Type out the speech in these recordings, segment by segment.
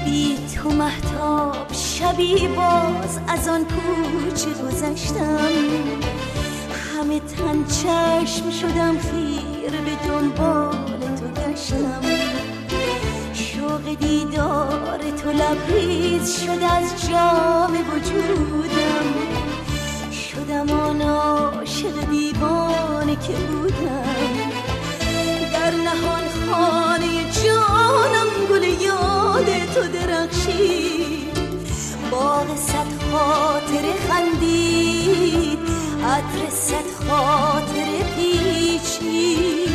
بی تو مهتاب شبی باز از آن کوچه گذشتم، همه تن چشم شدم خیر به دنبال تو گشتم، شوق دیدار تو لبریز شد از جام وجودم، شدم آن عاشق دیوانه که بودم، در نهان خانه جانم گل یاد تو درخشید، باغ صد خاطره خندید، عطر صد خاطره پیچید.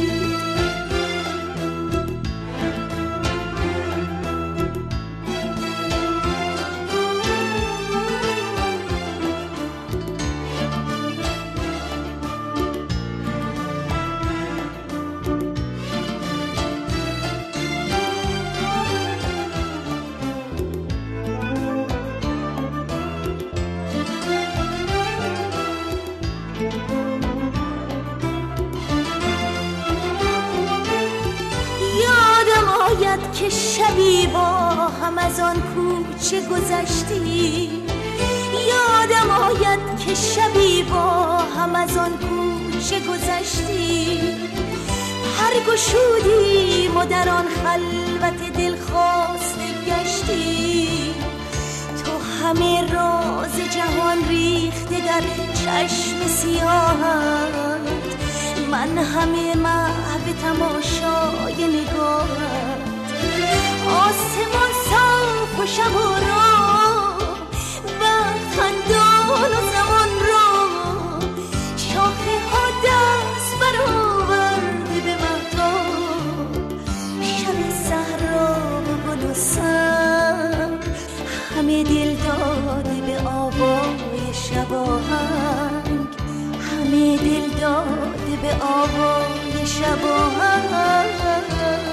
که شبی با هم از آن کوچه گذشتی، یادم آید که شبی با هم از آن کوچه گذشتی، هر گشودیم و در آن خلوت دلخواسته گشتی، تو همه راز جهان ریخته در چشم سیاهت، من همه محو تماشای نگاهت، آسمان صاف و شب و را وقت خندان و زمان را، شاخه ها دست برآورده به مهتاب، شب صحرا و گل و سنگ، همه دل داده به آوای شباهنگ، همه دل داده به آوای شباهنگ.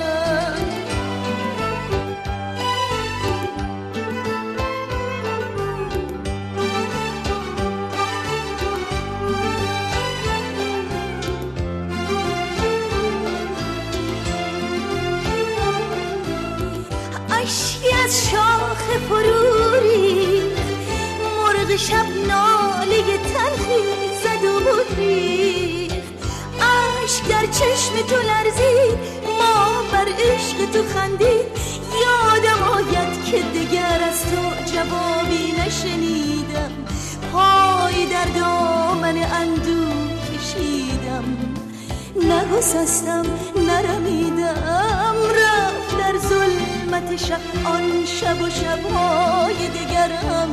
اشکی از شاخ فروری، مرغ شب ناله تلخی زد و ریخت، اشک در چشم تو لرزید، ما بر عشق تو خندید، یادم آید که دگر از تو جوابی نشنیدم، پای در دامن اندوه کشیدم، نگسستم نرمیدم، رفت در ظلمت شب آن شب و شبهای دگرم،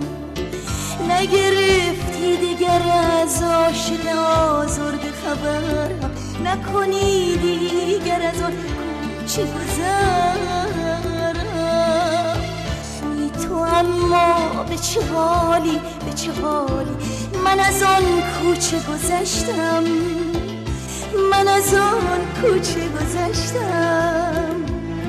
نگرفتی دگر از عاشق آزرده خبرم، نکنی دیگر از آن کوچه گذرم، بی تو اما به چه حالی به چه حالی، من از آن کوچه گذشتم، من از آن کوچه گذشتم.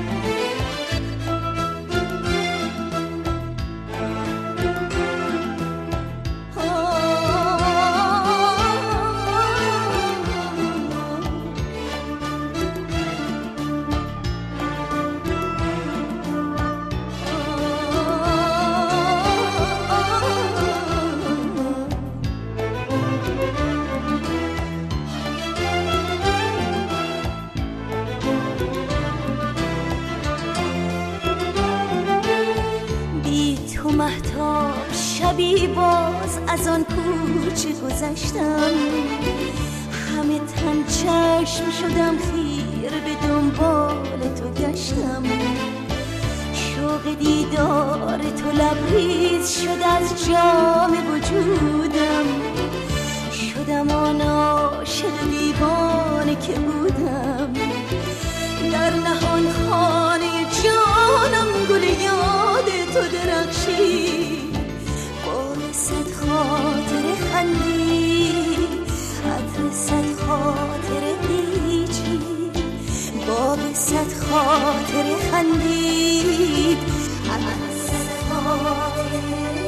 مهتاب شبی باز از آن کوچه گذشتم، همه تن چشم شدم خیر به دنبال تو گشتم، شوق دیدار تو لبریز شد از جام وجودم، شدم آن عاشق دیوانه که بودم، در نهان خانه جانم گل یاد تو درخشید، باغ صد خاطره خندید، عطر صد خاطره پیچید، باغ صد خاطره خندید، عطر صد خاطره